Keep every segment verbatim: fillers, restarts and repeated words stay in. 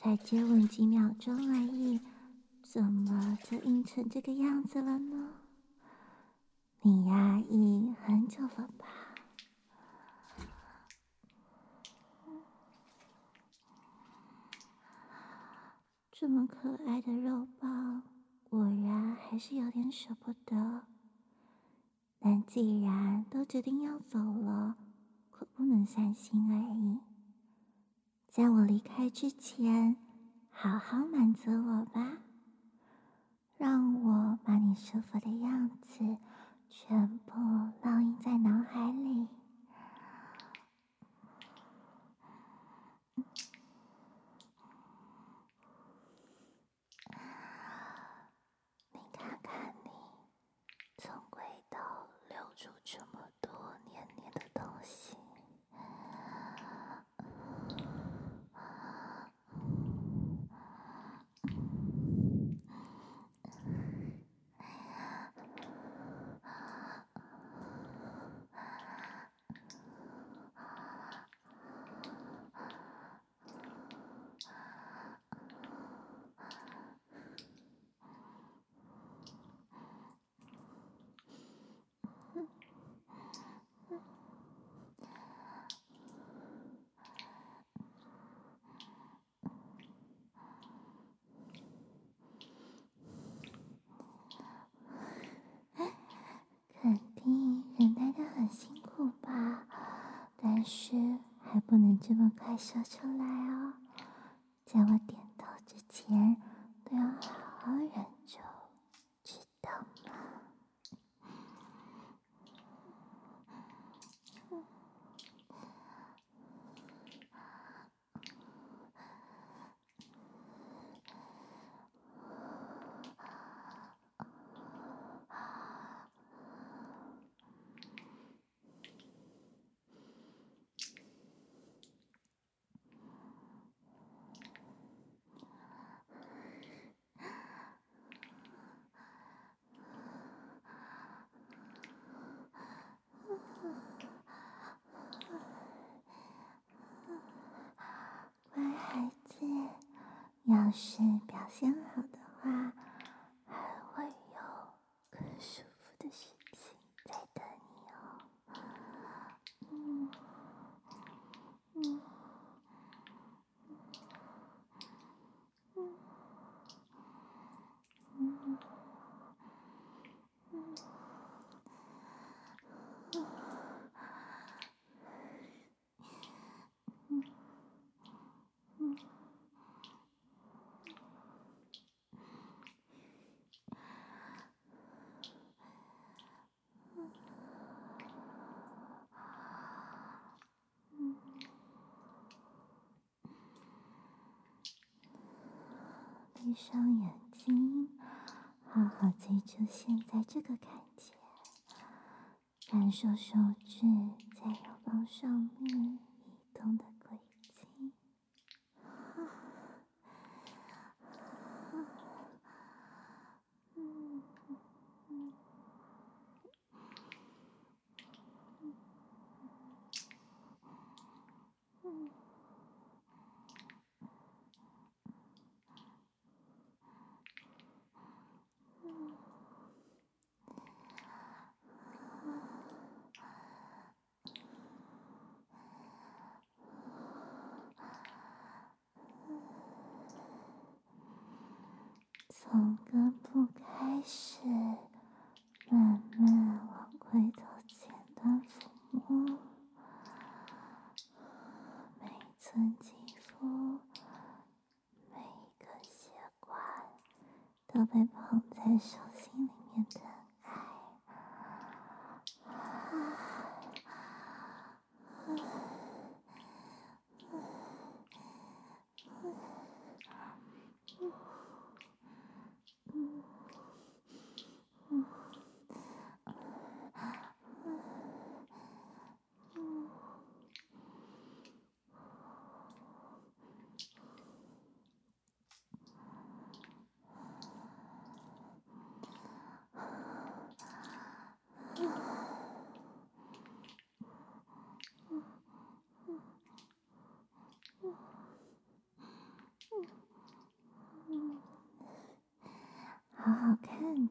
才接吻几秒钟而已，怎么就硬成这个样子了呢？你压抑很久了吧？这么可爱的肉棒，果然还是有点舍不得。但既然都决定要走了，可不能散心而已。在我离开之前，好好满足我吧，让我把你舒服的样子全部烙印在脑海里。你看看你，从轨道流出这么多黏黏的东西。肯定忍耐得很辛苦吧，但是还不能这么快说出来哦。在我点头之前，都要好好忍住，知道吗？乖孩子，要是表现好的话，还会有更舒服的事情在等你哦。嗯嗯嗯嗯嗯嗯嗯。闭上眼睛，好好记住现在这个感觉，感受手指在肉棒上面移动的轨迹。嗯嗯嗯嗯。从根部开始，慢慢往龟头前端抚摸，每一寸肌肤，每一个血管，都被捧在手心里面的爱。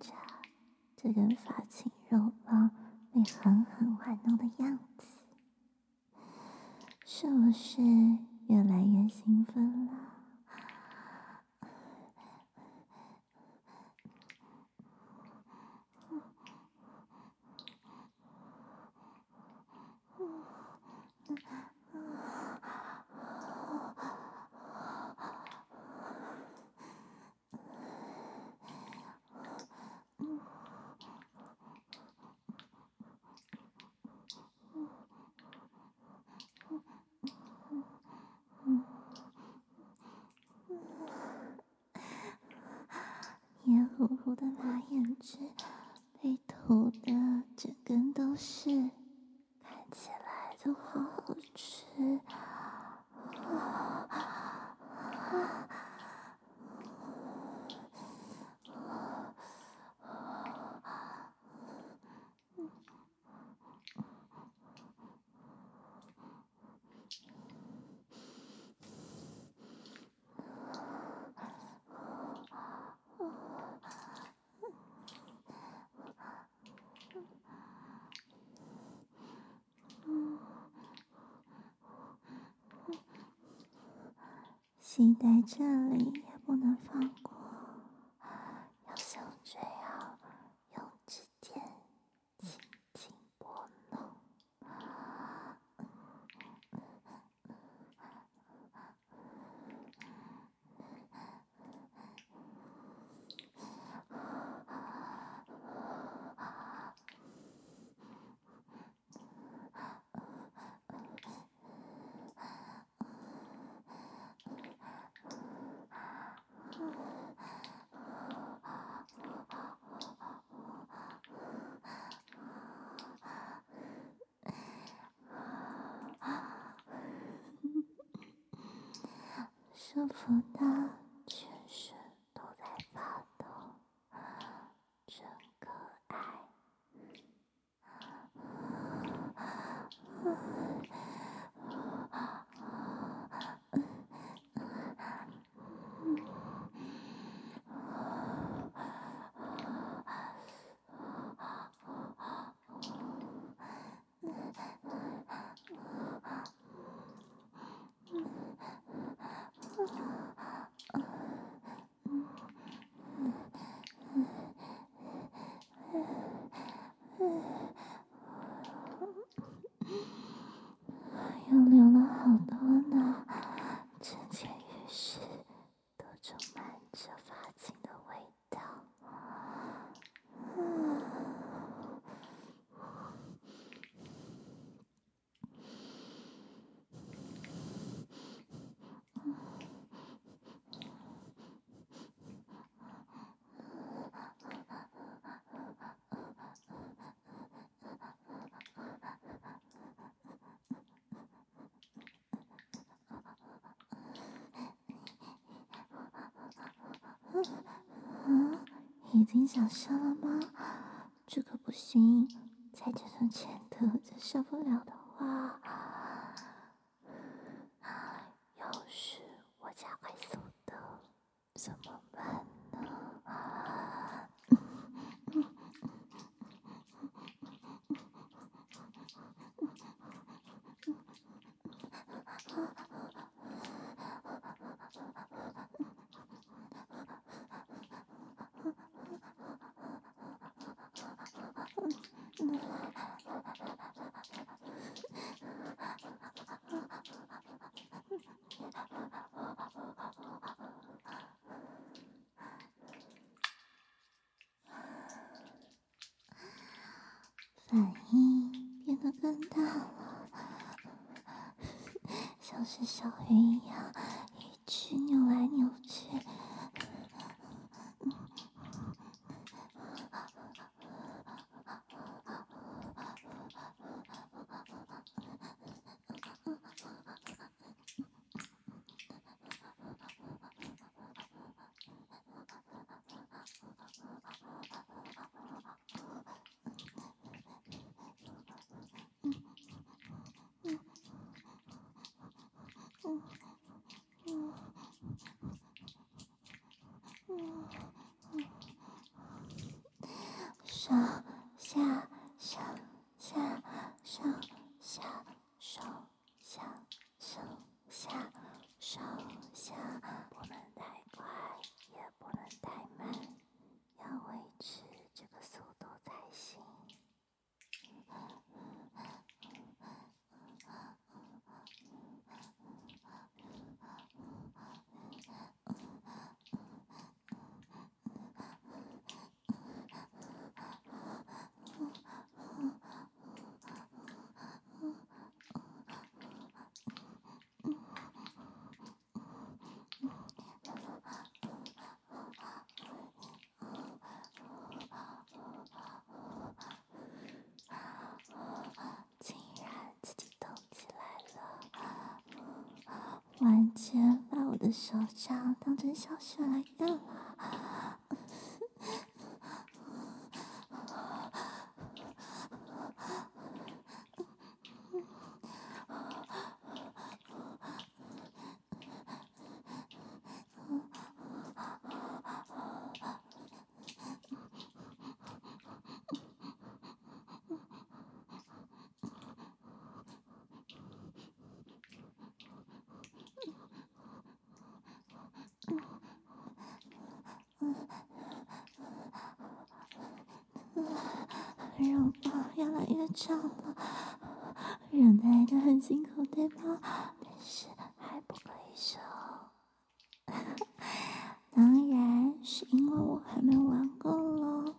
着这根发情肉棒被狠狠玩弄的样子，是不是越来越兴奋了？黏糊糊的马眼汁被涂的整根都是，看起来都好好吃。心在这里也不能放过，要像这样用指尖轻轻拨弄。舒服的全身都在发抖，真可爱。又流了好多呢，整间浴室都充满着发情的味道。嗯，已经想射了吗？这可不行，再这种前途就受不了的话，要是我加快速度怎么办呢？反应变得更大了，像是小鱼一样一直扭来扭去。 上下上下上下上下上下上下，不能太快，也不能太慢，要维持这个速度才行。竟然自己动起来了，完全把我的手掌当成小穴来干了。肉棒越来越长了，忍耐的很辛苦，对吧？但是还不可以收。当然是因为我还没玩够咯。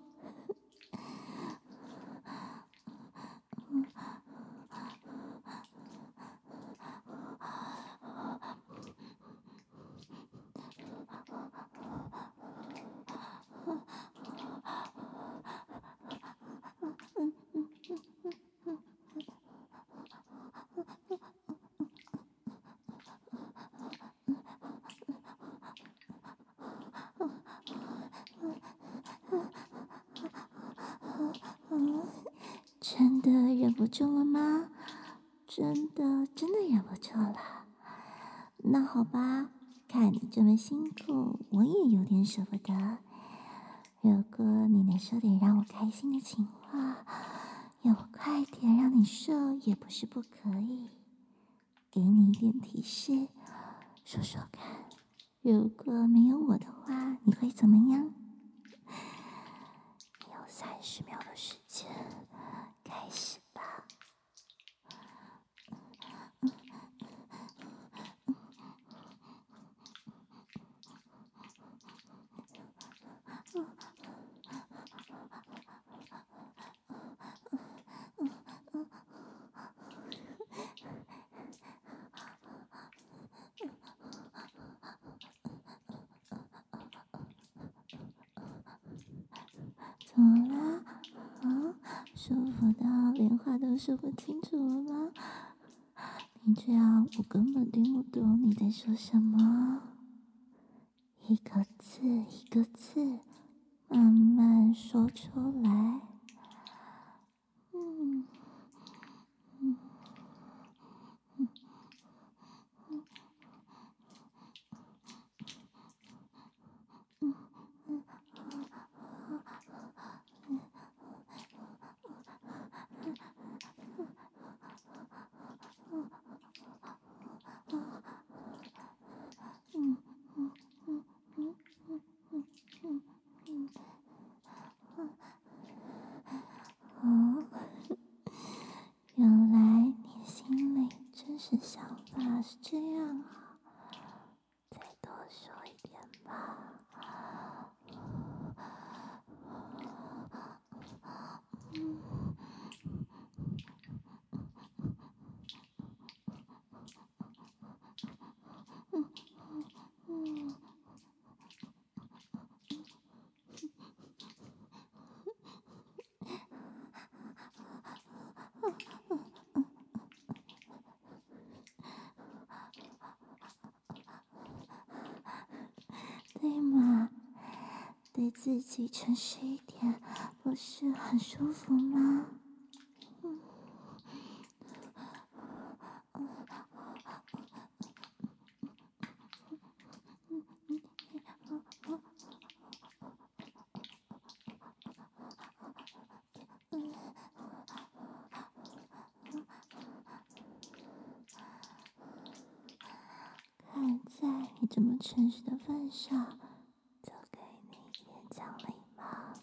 真的忍不住了吗？真的真的忍不住了。那好吧，看你这么辛苦，我也有点舍不得。如果你能说点让我开心的情话，要我快点让你射也不是不可以。给你一点提示，说说看，如果没有我的话，你会怎么样？你有三十秒的时间，开始吧。怎么啦？啊，舒服到连话都说不清楚了吗？你这样我根本听不懂你在说什么，一个字一个字慢慢说出来。嗯嗯嗯嗯嗯嗯嗯嗯嗯嗯嗯嗯嗯哦，原来你心里真实想法是这样啊！再多说一点吧。嗯嗯嗯对嘛？对自己诚实一点，不是很舒服吗？嗯你这么诚实的份上，就给你一点奖励吧。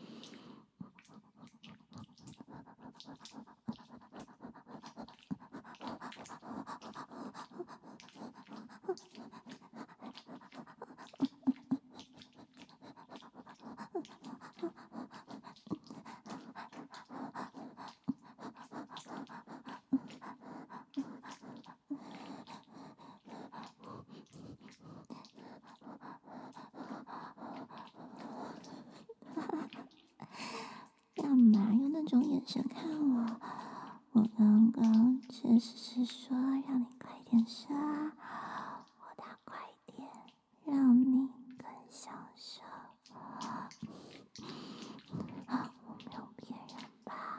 干嘛用那种眼神看我？我刚刚确实是说让你快点射啊，我打快点，让你更享受。我没有骗人吧？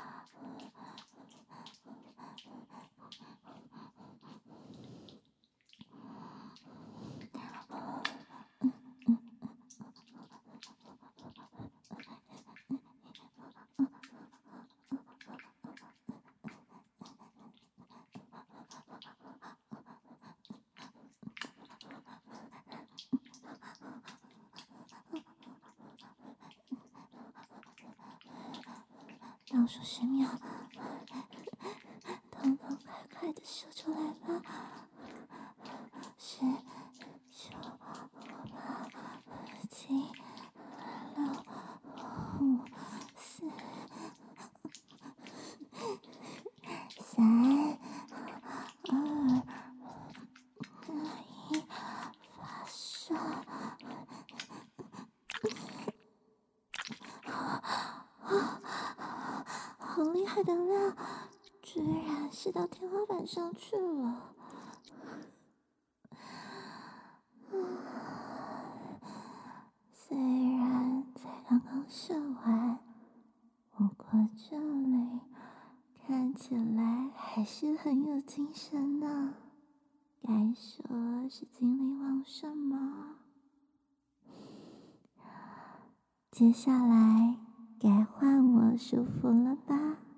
倒数十秒，痛痛快快的说出来吧。十、九、八、七、六、五、四、三、二、一，发射！好厉害的量，居然射到天花板上去了。虽然才刚刚射完，不过这里看起来还是很有精神呢，该说是精力旺盛吗？接下来该换我舒服了吧？